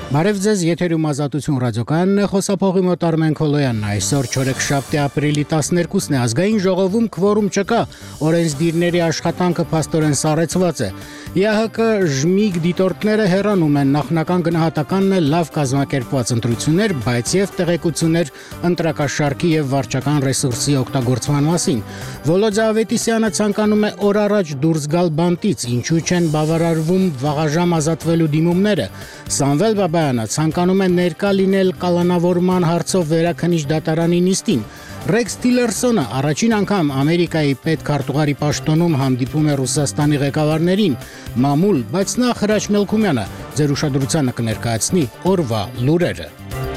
Բարև ձեզ, եթերում Ազատություն ռադիոկայանն է, խոսափողի մոտ Արմեն Քոլոյանն է, այսօր չորեքշաբթի ապրիլի 12-ն է, ազգային ժողովում քվորում չկա, օրենսդիրների աշխատանքը փաստորեն սառեցված է, ԵԱՀԿ ժմիգ դիտորդները հեռանում են, նախնական գնահատականն է լավ կազմակերպված ընտրություններ, բայց եւ տեղեկություններ ընտրակաշարքի եւ վարչական ռեսուրսի օգտագործման մասին։ Վոլոդիա Ավետիսյանը ցանկանում է օր առաջ դուրս գալ բանտից, ինչու չեն բավարարվում վաղաժամ ազատվելու դիմումները։ Սամվել Բաբայանը ցանկանում է ներկա լինել կալանավորման հարցով վերաքննիչ դատարանի նիստին։ Ռեքս Թիլերսոնը առաջին անգամ Ամերիկայի պետքարտուղարի պաշտոնում հանդիպում է Ռուսաստանի ղեկավարներին, մամուլ, բայց նախ Հրաչ Մելքումյանը ձեր ուշադրությանը կներկայացնի օրվա լուրերը։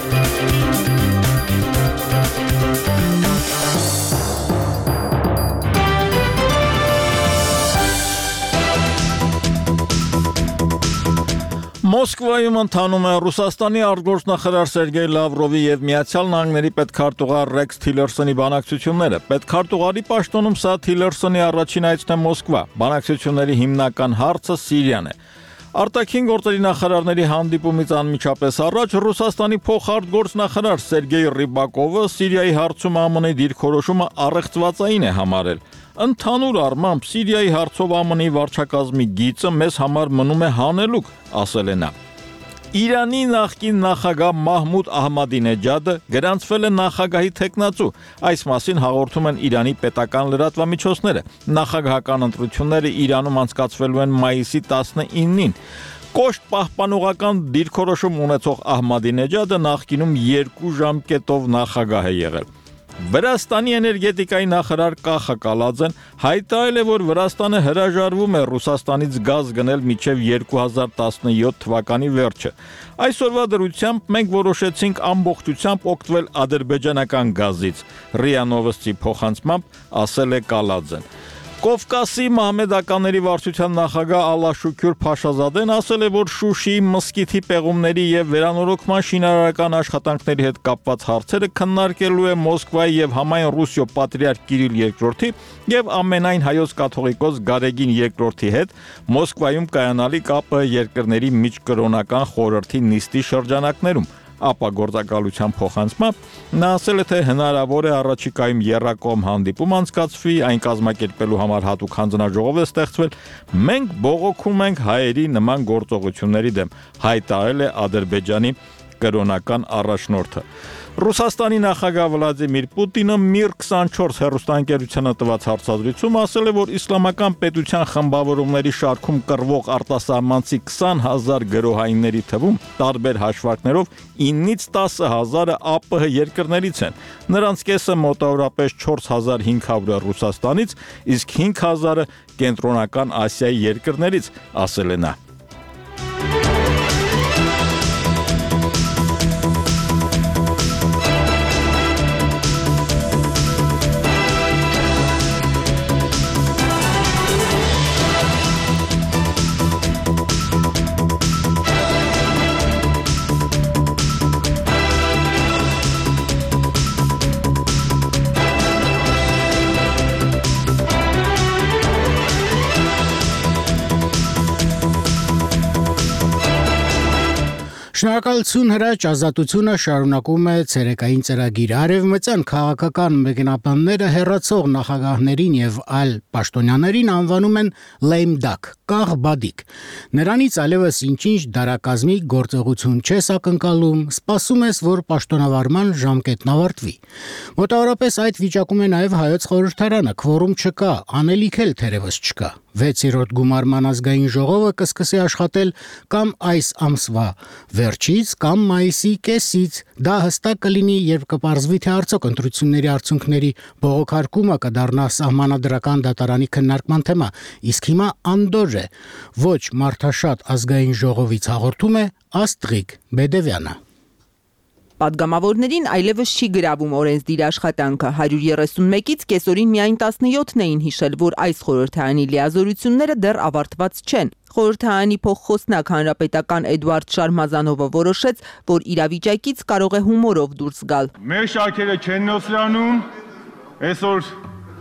Մոսկվայում ընթանում է Ռուսաստանի արտգործնախարար Սերգեյ Լավրովի եւ Միացյալ Նահանգների պետքարտուղար Ռեքս Թիլերսոնի բանակցությունները։ Պետքարտուղարի պաշտոնում սա Թիլերսոնի առաջին այցն է Մոսկվա։ Բանակցությունների հիմնական հարցը Սիրիան է։ Արտաքին գործերի նախարարների հանդիպումից անմիջապես առաջ Ռուսաստանի փոխարտգործնախարար Սերգեյ Ռիբակովը Սիրիայի հարցում ԱՄՆ-ի դիրքորոշումը առեղծվածային է համարել։ Ընդհանուր առմամբ Սիրիայի հարցով ԱՄՆ-ի վարչակազմի գիծը մեզ համար մնում է հանելուկ, ասել է նա։ Իրանի նախկին նախագահ Մահմուդ Ահմադինեջադը գրանցվել է նախագահի թեկնածու, այս մասին հաղորդում են Իրանի պետական լրատվամիջոցները։ Նախագահական ընտրությունները Իրանում անցկացվելու են մայիսի 19-ին։ Կոշտ պահպանողական դիրքորոշում ունեցող Ահմադինեջադը նախկինում 2 ժամկետով նախագահ է եղել։ Վրաստանի էներգետիկայի նախարար Կախա Կալաձեն հայտարարել է, որ Վրաստանը հրաժարվում է Ռուսաստանից գազ գնել մինչև 2017 թվականի վերջը։ Այսօրվա դրությամբ մենք որոշեցինք ամբողջությամբ օգտվել ադրբեջանական գազից, ՌԻԱ Նովոստի փոխանցմամբ ասել է Կալաձեն։ Կովկասի մահմեդականների վարչության նախագահ Ալաշուքյուր Փաշազադեն ասել է, որ Շուշիի մզկիթի պեղումների եւ վերանորոգման շինարարական աշխատանքների հետ կապված հարցերը քննարկելու է Մոսկվայի եւ համայն Ռուսիո պատրիարք Կիրիլ II-ի եւ ամենայն հայոց կաթողիկոս Գարեգին II-ի հետ Մոսկվայում կայանալի ԿԱՊ երկրների միջկրոնական խորհրդի նիստի շրջանակներում։ Ապա գործակալության փոխանցմամբ նա ասել է, թե հնարավոր է առաջիկայում եռակողմ հանդիպում անցկացվի, այն կազմակերպելու համար հատուկ հանձնաժողով է ստեղծվել։ Մենք բողոքում ենք հայերի նման գործողությունների դեմ, հայտարարել է Ադրբեջանի կրոնական առաջնորդը։ Ռուսաստանի նախագահ Վլադիմիր Պուտինը Mir 24 հեռուստաընկերությանը տված հարցազրույցում ասել է, որ իսլամական պետության խմբավորումների շարքում կռվող արտասահմանցի 20,000 գրոհայինների թվում տարբեր հաշվարկներով 9-ից 10,000-ը ԱՊՀ երկրներից են։ Նրանց կեսը մոտավորապես 4,500-ը Ռուսաստանից, իսկ 5,000-ը Կենտրոնական Ասիայի երկրներից, ասել է նա։ Շնորհակալություն Հրաչ, Ազատությունը շարունակում է ցերեկային ծրագիրը։ Արևմտյան քաղաքական մեկնաբանները հեռացող նախագահներին եւ այլ պաշտոնյաներին անվանում են lame duck, կաղ բադիկ։ Նրանից այլևս ինչ-ինչ դարակազմի գործողություն չես ակնկալում, սպասում ես, որ պաշտոնավարման ժամկետն ավարտվի։ Մոտավորապես այդ վիճակում է նաեւ հայոց խորհրդարանը, քվորում չկա, անելիք էլ թերևս չկա։ 6-րդ գումարման ազգային ժողովը կսկսի աշխատել կամ այս ամսվա վերջից կամ մայիսի կեսից։ Դա հստակ կլինի, երբ կպարզվի, թե արդյոք ընտրությունների արդյունքների բողոքարկումը կդառնա սահմանադրական դատարանի քննարկման թեմա։ Իսկ հիմա անդորր է, ոչ մարդաշատ ազգային ժողովից հաղորդում է Աստրիկ Բեդևյանը։ Պատգամավորներին այլևս չի գրավում օրենսդիր աշխատանքը 131-ից կեսօրին միայն 17-ն էին հիշել, որ այս խորհրդարանի լիազորությունները դեռ ավարտված չեն։ Խորհրդարանի փոխխոսնակ հանրապետական Էդուարդ Շարմազանովը որոշեց, որ իրավիճակից կարող է հումորով դուրս գալ։ Մեր շարքերը չեն նոսրանում, այսօր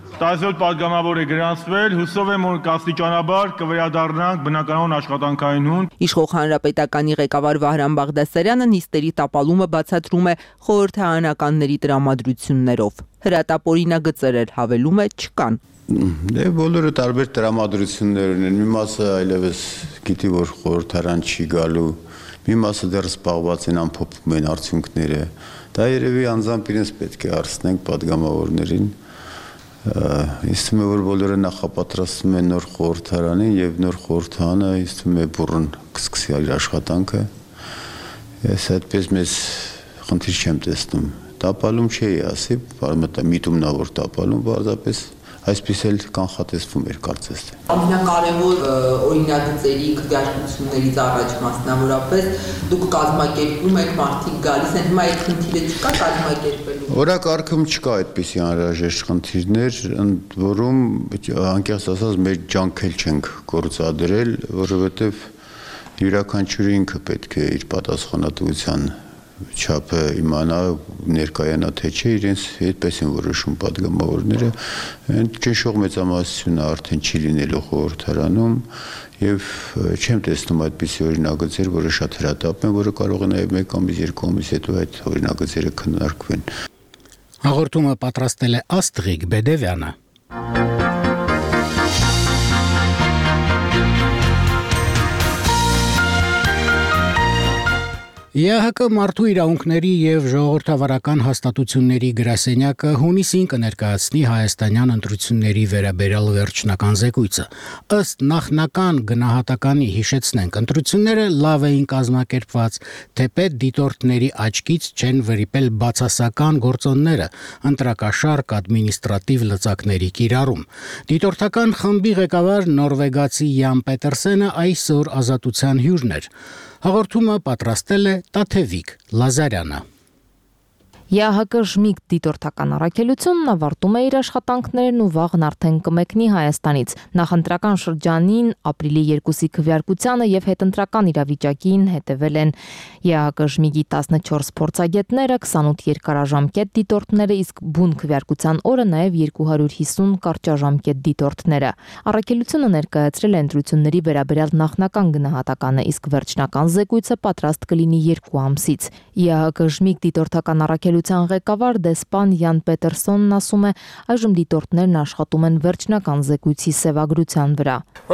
17 պատգամավոր է գրանցվել, հուսով եմ, որ կաստիճանաբար կվերադառնանք բնականon աշխատանքային հուն։ Իշխող հանրապետականի ղեկավար Վահրամ Բաղդասարյանը նիստերի տապալումը բացատրում է խորհրդարանականների տրամադրություններով։ Հրատապօրինագծեր էլ հավելում է չկան։ Դե բոլորը տարբեր տրամադրություններ ունեն։ Մի մասը այլևս գիտի, որ խորհրդարան չի գալու, մի մասը դեռ զբաղված են ամփոփում են արդյունքները։ Դա երևի անձամբ իրենց պետք է հարցնենք պատգամավորներին։ Ինձ թվում է, որ բոլորը նախապատրաստում են նոր խորհրդարանին եւ նոր խորհրդարանը ինձ թվում է բուռն կսկսի իր աշխատանքը։ Ես այդպես մեծ խնդիր չեմ տեսնում։ Տապալում չի ասի, միտումնավոր տապալում, բարձրապես այսպես էլ կանխատեսվում էր կարծես թե։ Ամենակարևոր օրինագծերի քվեարկություններից առաջ մասնավորապես դուք կազմակերպում եք, մարդիկ գալիս են, հիմա այդ խնդիրը չկա կազմակերպելու։ Օրակարգում չկա այդպիսի անհրաժեշտ խնդիրներ, ընդ որում անկեղծ ասած մեր ջանք էլ չենք գործադրել, որովհետև յուրաքանչյուրը ինքը պետք է իր պատասխանատվության չափը իմանա, ներկայանա թե չէ, իրենց այդպես են որոշում պատգամավորները, ճնշող մեծամասնությունը արդեն չի լինելու խորհրդարանում եւ չեմ տեսնում այդպիսի օրինագծեր, որը շատ հրատապ են, որը կարող է նաեւ 1 ամիս 2 ամիս հետո այդ օրինագծերը քննարկվեն։ Հաղորդումը պատրաստել է Աստղիկ Բեդևյանը։ ԵՀԿ մարդու իրավունքների եւ ժողովրդավարական հաստատությունների գրասենյակը հունիսին կներկայացնի հայաստանյան ընտրությունների վերաբերյալ վերջնական զեկույցը։ Ըստ նախնական գնահատականի հիշեցնենք, ընտրությունները լավ էին կազմակերպված, թեպետ դիտորդների աչքից չեն վրիպել բացասական գործոնները, ընտրակաշարք ադմինիստրատիվ լծակների կիրառում։ Դիտորդական խմբի ղեկավար նորվեգացի Յան Պետերսենը այսօր ազատության հյուրն էր։ Հաղորդումը պատրաստել է Տաթևիկ Լազարյանը։ ԵՀԿ Ժմիկ դիտորդական առաքելությունն ավարտում է իր աշխատանքներն ու վաղն արդեն կմեկնի Հայաստանից։ Նախընտրական շրջանին ապրիլի 2-ի քվեարկությանը եւ հետընտրական իրավիճակին հետևել են ԵՀԿ Ժմիկի 14 փորձագետները, 28 երկարաժամկետ դիտորդները, իսկ բուն քվեարկության օրը նաեւ 250 կարճաժամկետ դիտորդները։ Առաքելությունը ներկայացրել է ընտրությունների վերաբերյալ նախնական գնահատականը, իսկ վերջնական զեկույցը պատրաստ կլինի 2 ամսից։ ԵՀԿ Ժմիկ դիտորդական առաքելության ղեկավար դեսպան Յան Պետերսոնն ասում է, այժմ դիտորդներն աշխատում են վերջնական զեկույցի սևագրության վրա։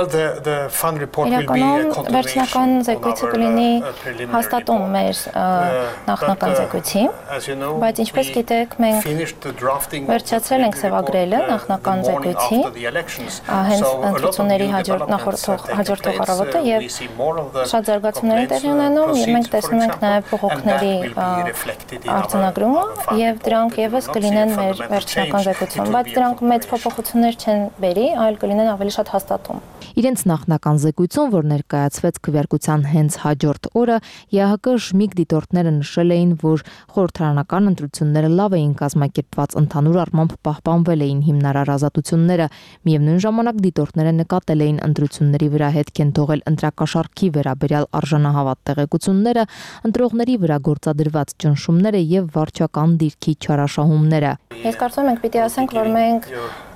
Իրականում վերջնական զեկույցը կլինի հաստատում մեր նախնական զեկույցի, բայց ինչպես գիտեք, մենք վերջացրել ենք սևագրելը նախնական զեկույցի, հենց ընտրությունների հաջորդող առավոտը եւ շատ զարգացումներ են տեղի ունենում եւ մենք տեսնում ենք նաեւ փոխանցումների արձանագրումը եւ դրանք եւս կլինեն մեր վերջնական զեկույցում, բայց դրանք մեծ փոփոխություններ չեն բերի, այլ կլինեն ավելի շատ հաստատում։ Իրենց նախնական զեկույցում, որ ներկայացվեց քվեարկության հենց հաջորդ օրը, ԵՀԿ Ժմիկ դիտորդները նշել էին, որ խորհրդարանական ընտրությունները լավ էին կազմակերպված, ընդհանուր առմամբ պահպանվել էին հիմնարար ազատությունները, միևնույն ժամանակ դիտորդները նկատել էին ընտրությունների վրա հետք են թողել ընտրակաշառքի վերաբերյալ արժանահավատ տեղեկությունները, ընտրողների վրա գործադրված ճնշումները եւ վարչական դիրքի չարաշահումները։ Ես կարծում եմ, պիտի ասենք, որ մենք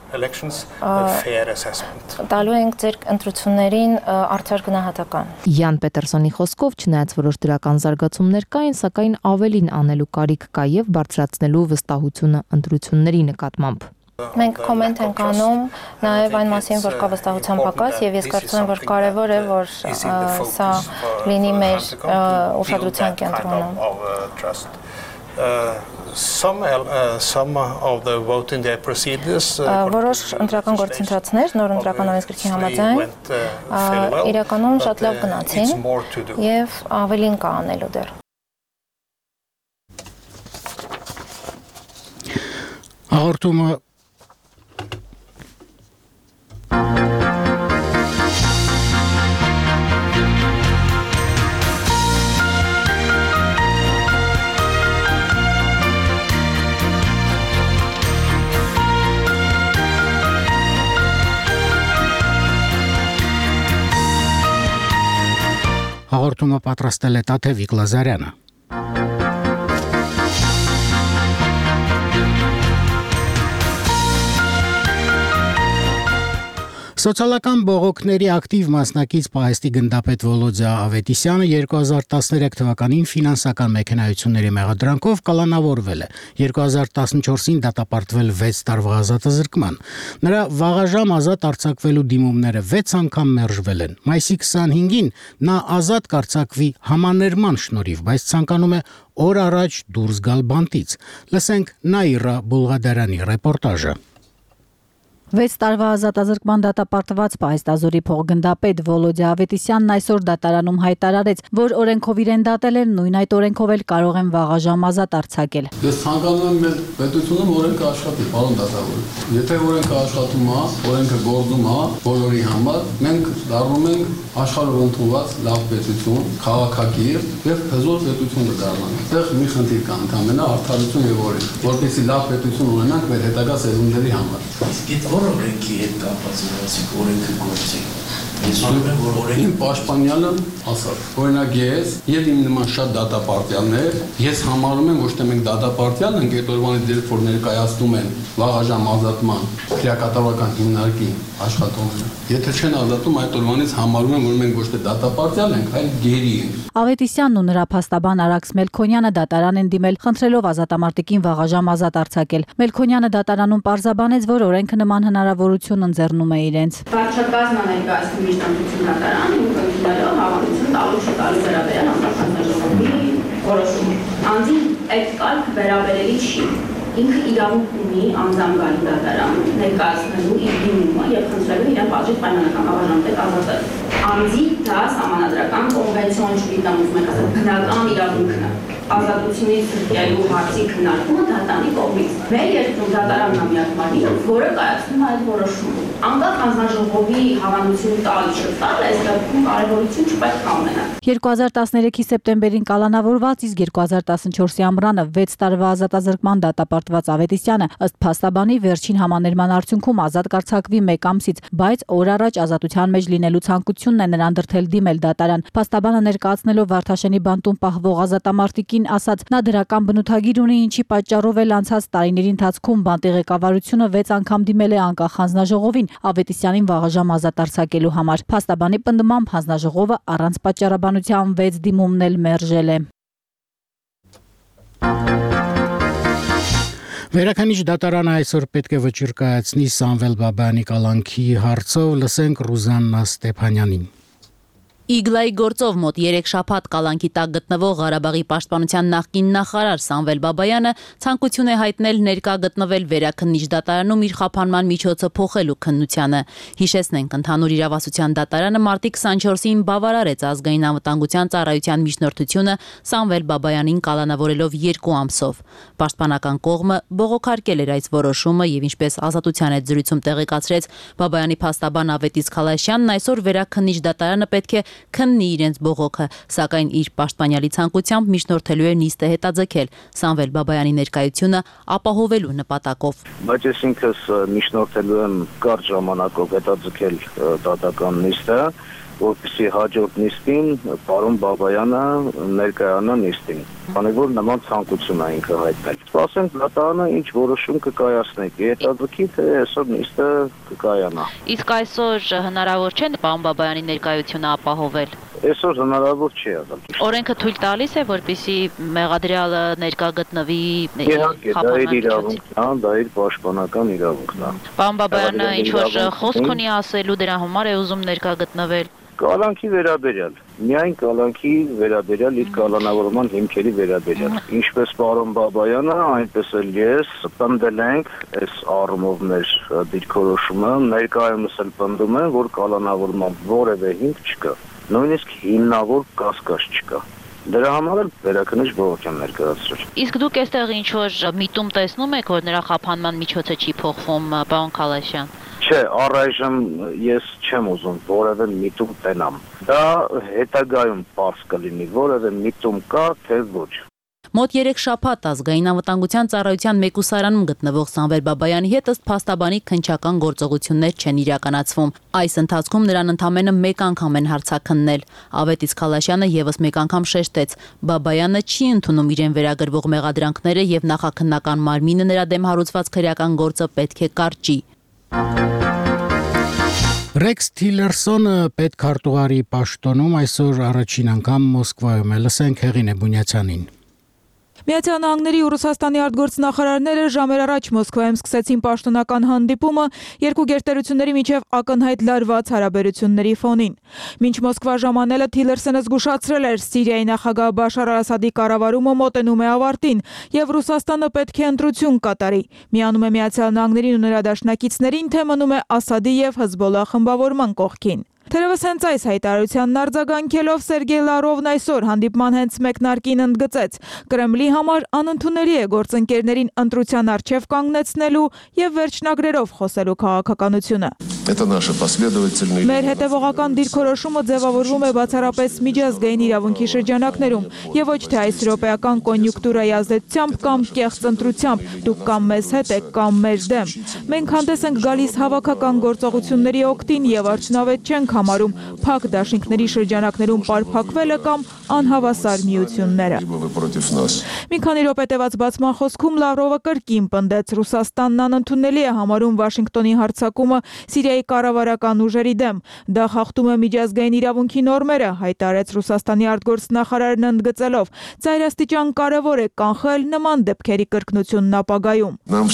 տալու ենք ձեր ընտրություններին արդար գնահատական։ Յան Պետերսոնի խոսքով, չնայած որոշ դրական զարգացումներ կային, սակայն ավելին անելու կարիք կա եւ բարձրացնելու վստահությունը ընտրությունների նկատմամբ։ Մենք կոմենտ ենք անում նաև այն մասին, որ կա վստահության պակաս եւ ես կարծում եմ, որ կարեւոր է, որ սա լինի մեր ուշադրության կենտրոնում։ Some of the voting day procedures որոշ ընտրական գործընթացներ նոր ընտրական օրենսգրքի համաձայն իրականում շատ լավ գնացին եւ ավելին կա անելու դեռ։ Հաղորդումը Հաղորդումը պատրաստել է Տաթևիկ Լազարյանը։ Սոցիալական բողոքների ակտիվ մասնակից պահեստի գնդապետ Վոլոդիա Ավետիսյանը 2013 թվականին ֆինանսական մեքենայությունների մեղադրանքով կալանավորվել է։ 2014-ին դատապարտվել 6 տարվա ազատազրկման։ Նրա վաղաժամ ազատ արձակվելու դիմումները 6 անգամ մերժվել են։ Մայիսի 25-ին նա ազատ կարձակվի համաներման շնորհիվ, բայց ցանկանում է օր առաջ դուրս գալ բանտից։ Լսենք Նաիրա Բուլղադարյանի ռեպորտաժը։ 6 տարվա ազատազրկման դատապարտված պահեստազորի փոխգնդապետ Վոլոդիա Ավետիսյանն այսօր դատարանում հայտարարեց, որ օրենքով իրեն դատել են, նույն այդ օրենքով էլ կարող են վաղաժամ ազատ արձակել։ Ես ցանկանում եմ մեր պետությունում օրենքը աշխատի, պարոն դատավոր։ Եթե օրենքը աշխատում է, օրենքը գործում է բոլորի համար, մենք դառնում ենք աշխարհով ընդունված լավ պետություն, քաղաքակիրթ եւ հզոր պետություն կդառնանք։ Այդտեղ մի խնդիր կա, ընդհանրապես արդարություն եւ օրենք, որպեսզի լավ պետություն ունենանք մեր հետագա սերունդների համար։ Օրենքի հետ կապված ասիկ օրենքը գործի։ Ես ուզում եմ, որ օրենքը պաշտպանյալը ասավ։ Օրինակ ես եւ իմ նման շատ դատապարտյալներ, ես համարում եմ ոչ թե մենք դատապարտյալ ենք, այդ օրվանից երբ որ ներկայացնում են վաղաժամ ազատման քրեակատարական հիմնարկի աշխատողները։ Եթե չեն ազատում, այդ օրվանից համարում եմ, որ մենք ոչ թե դատապարտյալ ենք, այլ գերի ենք։ Ավետիսյանն ու նրա փաստաբան Արաքս Մելքոնյանը դատարան են դիմել, խնդրելով ազատամարտիկին վաղաժամ ազատ արձակել։ Մելքոնյանը դատարանում պարզաբանեց, որ օրենքը նման հնարավորություն ընձեռնում է իրենց։ Վարչակազմը ներկայացնում միջնորդություն դատարան, ինքնուրույնելով հավանություն տալու չտալու վերաբերյալ անձնաժողովի որոշում։ Անձին այդ կարգ վերաբերելի չի։ Ինքը իրավունք ունի անձամգալի դատարան ներկայացնելու իր դիմումը եւ խնդրելու իրեն բաժիտ պայմանական վաղաժամտել ազատել։ Անձի դա համանդրական կոնվենցիոն չի դամուց մենք ասած բնական իրավունքն է։ Ազատությունից զրկելու հարցի քննարկումը դատարանի կողմից։ Մեր երկրում դատարանն է միակ մարմինը, որը կայացնում է այդ որոշումը։ Անկախ անձնաժողովի հավանություն տալ չտալ, այս դեպքում կարևորություն չպետք է ունենա։ 2013-ի սեպտեմբերին կալանավորված, իսկ 2014-ի ամռանը 6 տարվա ազատազրկման դատապարտված Ավետիսյանը ըստ փաստաբանի վերջին համաներման արդյունքում ազատ կարձակվի 1 ամսից, բայց օր առաջ ազատության մեջ լինելու ցանկությունն է նրան դրդել դիմել դատարան։ Փաստաբանը ներկայացնելով Վարդաշենի բանտում պահվող ազատամարտիկին ասաց, նա դրական բնութագիր ունի, ինչի պատճառով էլ անցած տարիների ընթացքում բանտի ղեկավարությունը 6 անգամ դիմել է անկախ հանձնաժողովին Ավետիսյանին վաղաժամ ազատ արձակելու համար։ Փաստաբանի պնդմամբ հանձնաժողովը առանց պատճառաբանության 6 դիմումն էլ մերժել է։ Վերաքանիչ դատարանը այսօր պետք է վճիռ կայացնի Սամվել Բաբայանի կալանքի հարցով, լսենք Ռուզաննա Ստեփանյանին։ Իգլայի գործով մոտ 3 շաբաթ կալանքի տակ գտնվող Ղարաբաղի պաշտպանության նախկին նախարար Սամվել Բաբայանը ցանկություն է հայտնել ներկա գտնվել Վերաքննիչ դատարանում իր խափանման միջոցը փոխելու քննությանը։ Հիշեցնենք, ընդհանուր իրավասության դատարանը մարտի 24-ին բավարարեց ազգային անվտանգության ծառայության միջնորդությունը Սամվել Բաբայանին կալանավորելով 2 ամսով։ Պաշտպանական կողմը բողոքարկել էր այս որոշումը եւ ինչպես ազատության հետ զրույցում տեղեկացրեց Բաբայանի փաստաբան Ավետիս Խալաշյանն, այսօր Վերաքննիչ դատարանը պետք է քննի իրենց բողոքը, սակայն իր պաշտպանյալի ցանկությամբ միջնորդելու է նիստը հետաձգել Սամվել Բաբայանի ներկայությունը ապահովելու նպատակով։ Բայց ես ինքս միջնորդելու եմ կարճ ժամանակով հետաձգել դատական նիստը, որպեսզի հաջորդ նիստին պարոն Բաբայանը ներկայանա նիստին, քանի որ նման ցանկություն է ինքը հայտնել։ Սպասենք դատարանը ինչ որոշում կկայացնի, հետաձգի թե այսօր նիստը կկայանա։ Իսկ այսօր հնարավոր չէ պարոն Բաբայանի ներկայությունը ապահովել։ Այսօր հնարավոր չի եղել։ Օրենքը թույլ տալիս է, որպեսզի մեղադրյալը ներկա գտնվի Իհարկե, դա իր իրավունքն է, դա իր պաշտպանական իրավունքն է։ Պարոն Բաբայանը ինչ որ խոսք ունի ասելու, դրա համար է ուզում ներկա գտնվել։ Կալանքի վերաբերյալ, միայն կալանքի վերաբերյալ իր կալանավորման հիմքերի վերաբերյալ։ Ինչպես պարոն Բաբայանը, այնպես էլ ես պնդել ենք այս առումով մեր դիրքորոշումը, ներկայումս էլ պնդում եմ, որ կալանավորման որևէ հիմք չկա, նույնիսկ հիմնավոր կասկած չկա։ Դրա համար էլ Վերաքննիչ բողոք եմ ներկայացրել։ Իսկ դուք այստեղ ինչ որ միտում տեսնում եք, որ նրա խափանման միջոցը չի փոխվում, պարոն Խալաշյան։ Չէ, առայժմ ես չեմ ուզում որևէ միտում տենամ։ Դա հետագայում պարզ կլինի, որևէ միտում կա, թե ոչ։ Մոտ 3 շաբաթ ազգային անվտանգության ծառայության մեկուսարանում գտնվող Սամվել Բաբայանի հետ ըստ փաստաբանի քննչական գործողություններ չեն իրականացվում։ Այս ընթացքում նրան ընդամենը 1 անգամ են հարցաքննել։ Ավետիս Խալաշյանը եւս 1 անգամ շեշտեց. Բաբայանը չի ընդունում իրեն վերագրվող մեղադրանքները եւ նախաքննական մարմինը նրա դեմ հարուցված քրեական գործը պետք է կարճի։ Ռեքս Թիլերսոնը պետքարտուղարի պաշտոնում այսօր առաջին անգամ Մոսկվայում է, լսենք Հեղինե Բունյացյանին։ Միացյալ Նահանգների ու Ռուսաստանի արտգործնախարարները ժամեր առաջ Մոսկվայում սկսեցին պաշտոնական հանդիպումը երկու գերտերությունների միջև ակնհայտ լարված հարաբերությունների ֆոնին։ Մինչ Մոսկվա ժամանելը Թիլերսոնը զգուշացրել էր Սիրիայի նախագահ Բաշար Ասադի կառավարումը մոտենում է ավարտին եւ Ռուսաստանը պետք է ընտրություն կատարի։ Միանում է Միացյալ Նահանգներին ու նրա դաշնակիցներին, թե մնում է Ասադի եւ Հեզբոլլա խմբավորման կողքին։ Թերևս հենց այս հայտարարությանն արձագանքելով Սերգեյ Լավրովն այսօր հանդիպման հենց մեկնարկին ընդգծեց. Կրեմլի համար անընդունելի է գործընկերներին ընտրության առջև կանգնեցնելու եւ վերջնագրերով խոսելու քաղաքականությունը։ Մեր հետևողական դիրքորոշումը ձևավորվում է բացառապես միջազգային իրավունքի շրջանակներում եւ ոչ թե այս րոպեական կոնյունկտուրայի ազդեցությամբ կամ կեղծ ընտրությամբ, դուք կամ մեզ հետ եք կամ մեր դեմ։ Մենք հանդես ենք գալիս հավաքական գործողությունների օգտին եւ արդյունավետ չենք համարում փակ դաշինքների շրջանակներում պարփակվելը կամ անհավասար միությունները։ Մի քանի րոպե տևած բացման խոսքում Լավրովը կրկին պնդեց Ռուսաստանն անընդունելի է համարում Վաշինգտոնի հարձակումը Սիրիայի կառավարական ուժերի դեմ։ Դա խախտում է միջազգային իրավունքի նորմերը, հայտարարեց Ռուսաստանի արտգործնախարարն ընդգծելով. Ծայրաստիճան կարևոր է կանխել նման դեպքերի կրկնությունն ապագայում։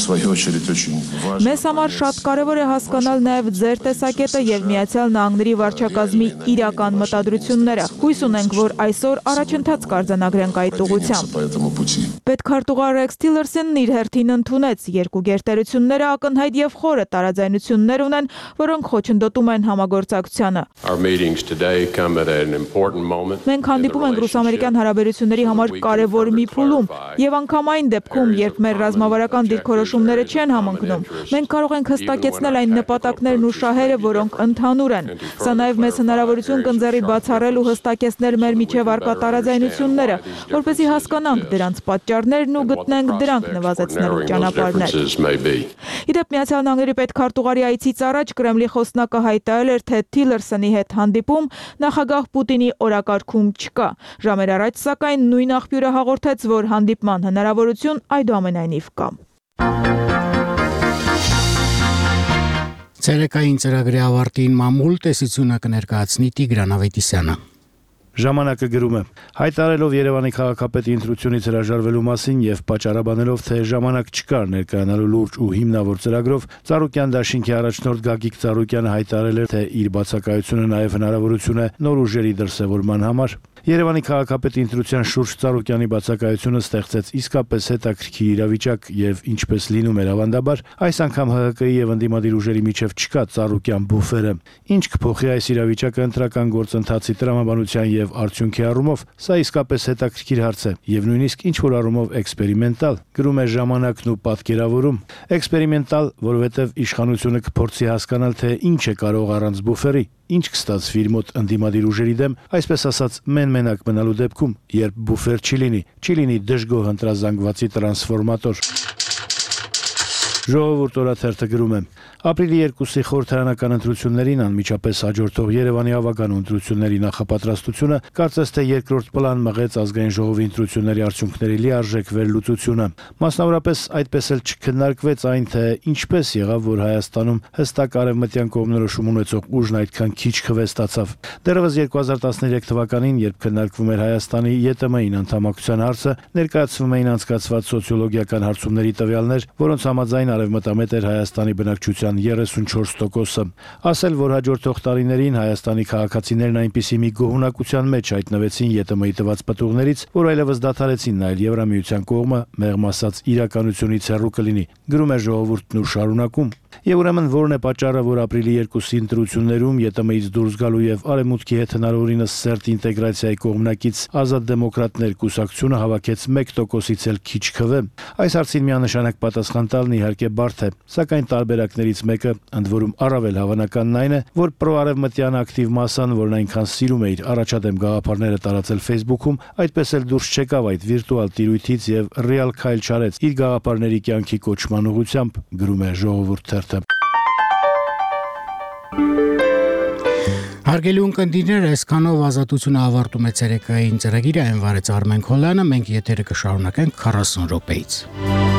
Մեզ համար շատ կարևոր է հասկանալ նաև ձեր տեսակետը եւ Միացյալ Նահանգների վարչակազմի իրական մտադրությունները։ Հույս ունենք, որ այսօր առաջընթաց կարձանագրենք այդ ուղղությամբ։ Պետքարտուղար Ռեքս Թիլերսոնն իր հերթին ընդունեց երկու գերտերությունները ակնհայտ եւ խորը տարաձայնություններ ունեն, որոնք խոչընդոտում են համագործակցությանը։ Մենք հանդիպում ենք ռուս-ամերիկյան հարաբերությունների համար կարևոր մի փուլում եւ անգամ այն դեպքում, երբ մեր ռազմավարական դիրքորոշումները չեն համընկնում, մենք կարող ենք հստակեցնել այն նպատակներն ու շահերը, որոնք ընդհանուր են։ Սա նաև մեզ հնարավորություն կընձեռի բացառել ու հստակեցնել մեր միջև առկա տարաձայնությունները, որպեսզի հասկանանք դրանց պատճառներն ու գտնենք դրանք նվազեցնելու ճանապարհներ։ Իդեպ Միացյալ Նահանգների պետքարտուղարի այցից առաջ Կրեմլի խոսնակը հայտարարել էր, թե Թիլերսոնի հետ հանդիպում նախագահ Պուտինի օրակարգում չկա։ Ժամեր առաջ, սակայն, նույն աղբյուրը հաղորդեց, որ հանդիպման հնարավորություն այդուամենայնիվ կա։ Ցերեկային ծրագրի ավարտին մամուլ տեսությունը կներկայացնի Տիգրան Ավետիսյանը։ Ժամանակը գրում է. հայտարարելով Երևանի քաղաքապետի ընտրությունից հրաժարվելու մասին եւ պատճառաբանելով, թե ժամանակ չկար ներկայանալու լուրջ ու հիմնավոր ծրագրով, Ծառուկյան դաշինքի առաջնորդ Գագիկ Ծառուկյանը հայտարարել էր, թե իր բացակայությունը նաեւ հնարավորություն է նոր ուժերի դրսեւորման համար։ Երևանի քաղաքապետի ընտրության շուրջ Ծառուկյանի բացակայությունը ստեղծեց իսկապես հետաքրքիր իրավիճակ եւ ինչպես լինում էր ավանդաբար, այս անգամ ՀՀԿ-ի եւ ընդդիմադիր ուժերի միջև չկա Ծառուկյան բուֆերը։ Ինչ կփոխի այս իրավիճակը ընտրական գործընթացի տրամաբանության եւ արդյունքի առումով, սա իսկապես հետաքրքիր հարց է եւ նույնիսկ ինչ որ առումով էքսպերիմենտալ, գրում է Ժամանակն ու պատկերավորում։ Էքսպերիմենտալ, որովհետեւ իշխանությունը կփորձի հասկանալ, թե ինչ է կարող առանց բուֆերի, ինչ կստացվի իր մոտ ընդդիմադիր ուժերի դեմ, այսպես ասած մենակ մնալու դեպքում, երբ բուֆեր չի լինի դժգոհ ընտրազանգվածի տրանսֆորմատոր։ Ժողովուրդ օրաթերթը գրում է. ապրիլի 2-ի խորհրդարանական ընտրություններին անմիջապես հաջորդող Երևանի ավագան ընտրությունների նախապատրաստությունը կարծես թե երկրորդ պլան մղեց ազգային ժողովի ընտրությունների արդյունքների լիարժեք վերլուծությունը։ Մասնավորապես այդպես էլ չքննարկվեց այն, թե ինչպես եղավ, որ Հայաստանում հստակ արևմտյան կողմնորոշում ունեցող ուժն այդքան քիչ քվեստացավ։ Դեռևս 2013 թվականին, երբ քննարկվում էր Հայաստանի ԵՏՄ-ին անդամակցության հարցը, ներկայացվում էին անցկացված սոցիոլոգիական հարցումների տվյալներ, որոնց համաձայն արևմտամետ էր Հայաստանի բնակչության 34%-ը։ Ասել, որ հաջորդող տարիներին Հայաստանի քաղաքացիներն այնպիսի մի գոհունակության մեջ հայտնվեցին ԵՏՄ-ի տված պտուղներից, որ այլևս դադարեցին նայել Եվրամիության կողմը, մեղմ ասած իրականությունից հեռու կլինի, գրում է Ժողովուրդն ու շարունակում։ Եվ ուրեմն որն է պատճառը, որ ապրիլի 2-ի ընտրություններում ԵՏՄ-ից դուրս գալու եւ Արևմուտքի հետ հնարավորինս սերտ ինտեգրացիայի կողմնակից Ազատ դեմոկրատներ կուսակցությունը հավաքեց 1%-ից էլ քիչ քվե։ Այս հարցին միանշանակ պատասխան տալն իհարկե բարդ է, սակայն տարբերակներից մեկը, ընդ որում առավել հավանականն այն է, որ պրոարևմտյան ակտիվ մասան, որն այնքան սիրում է իր առաջադեմ գաղափարները տարածել Facebook-ում, այդպես էլ դուրս չեկավ այդ վիրտուալ տիրույթից եւ ռեալ քայլ չարեց իր գաղափարների կյանքի կոչման ուղղությամբ, գրում է Ժողովուրդ թերթը։ Հարգելի ունկնդիրներ, այսքանով Ազատությունը ավարտում է ցերեկային ծրագիրը, այն վարեց Արմեն Քոլյանը, մենք եթերը կշարունակենք 40 րոպեից։